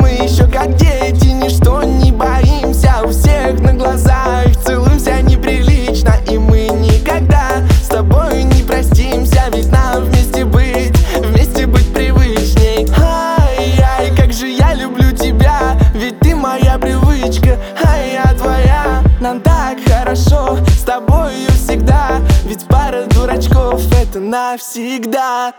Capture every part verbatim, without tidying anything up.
мы еще как дети, ничто не боимся. У всех на глазах целуемся неприлично, и мы никогда с тобой не простимся. Ведь нам вместе быть, вместе быть привычней. Ай-яй, как же я люблю тебя, ведь ты моя привычка, а я твоя. Нам так хорошо с тобою всегда, ведь пара дурачков — это навсегда.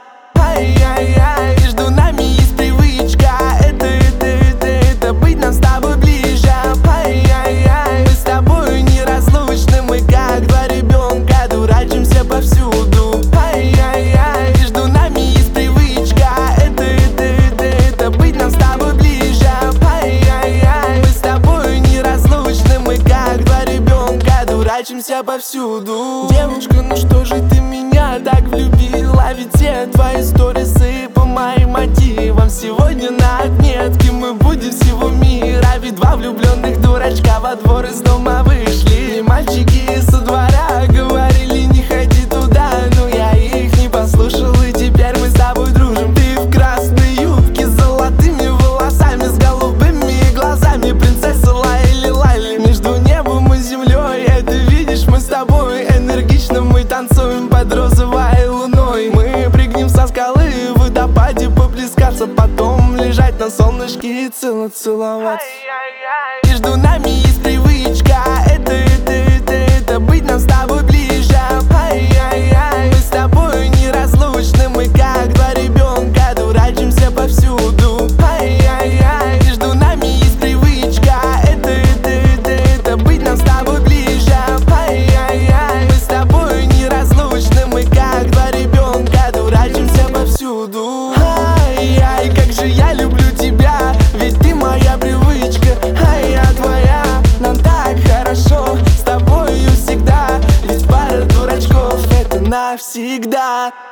Ай-яй-яй, между нами есть привычка, это, это, это, это быть нам с тобой ближе. Ай-яй-яй, мы с тобой неразлучны, мы как два ребенка, дурачимся повсюду. Ай-яй-яй, между нами есть привычка, это, это, это, это быть нам с тобой ближе. Ай-яй-яй, мы с тобой неразлучны, мы как два ребенка, дурачимся повсюду. Девочка, ну что же ты меня так влюбила? Ведь все твои сторисы по моим мотивам сегодня на отметке мы будем всего мира. Ведь два влюбленных дурачка во двор из дома вышли. И мальчики со двора говорили: не ходи туда, но я их не послушал, и теперь мы с тобой дружим. Ты в красной юбке с золотыми волосами, с голубыми глазами, принцесса Лайли Лайли. Между небом и землей, это видишь, мы с тобой энергично мы танцуем под розовой луной. Мы прыгнем со скалы в водопаде поплескаться, потом лежать на солнышке и цело целоваться. Между нами есть привычка, это, это, это, это быть нам с тобой ближе. Ай-яй-яй, мы с тобой неразлучны, мы как два ребенка, дурачимся повсюду. Ай-яй-яй, между нами есть привычка, это, это, это, это быть нам с тобой ближе. Ай-яй-яй, мы с тобой неразлучны, мы как два ребенка, дурачимся повсюду. Ай-яй, как же я люблю тебя, ведь ты моя привычка, а я твоя. Нам так хорошо с тобою всегда, ведь пара дурачков — это навсегда.